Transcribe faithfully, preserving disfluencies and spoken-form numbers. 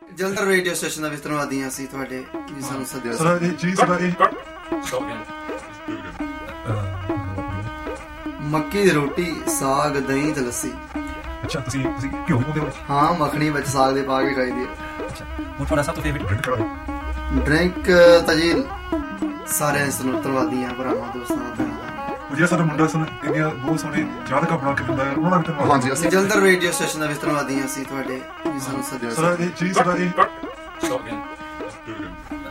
Jalandhar radio station ਦਾ ਧੰਨਵਾਦੀ ਅਸੀਂ ਤੁਹਾਡੇ ਵੀ ਸਾਨੂੰ ਸੱਦਿਆ ਸਰ ਜੀ ਸਰ ਮੱਕੀ ਦੀ ਰੋਟੀ ਸਾਗ ਦਹੀਂ ਤੇ ਲੱਸੀ। ਅੱਛਾ ਤੁਸੀਂ ਤੁਸੀਂ ਕਿਉਂ ਪਾਉਂਦੇ ਹੋ? ਹਾਂ ਮੱਖਣੀ ਵਿੱਚ ਸਾਗ ਦੇ ਪਾ ਕੇ ਖਾਈਦੀ ਹੈ। ਅੱਛਾ ਹੋਰ ਤੁਹਾਡਾ ਸਭ ਤੋਂ ਫੇਵਰਿਟ ਡਰਿੰਕ ਕਿਹੜਾ ਹੈ? ਡਰਿੰਕ ਤਾਂ ਜੀ ਸਾਰਿਆਂ ਨੂੰ ਧੰਨਵਾਦੀ ਆ ਭਰਾਵਾਂ ਦੋਸਤਾਂ ਦਾ। ਜਿਹੜਾ ਸਾਡਾ ਮੁੰਡਾ ਸੁਣ ਇੰਡੀਆ ਬਹੁਤ ਸੋਹਣੇ ਜਾਦਕਾ ਬਣਾ ਕੇ ਦਿੰਦਾ ਹੈ ਉਹਨਾਂ ਦਾ ਧੰਨਵਾਦ। ਹਾਂਜੀ ਅਸੀਂ ਜਲੰਧਰ ਰੇਡੀਓ ਸਟੇਸ਼ਨ ਦਾ ਧੰਨਵਾਦੀ ਅਸੀਂ ਤੁਹਾਡੇ ਵੀ ਸਾਨੂੰ ਸੱਦਿਆ ਸਰ ਜੀ ਸਰ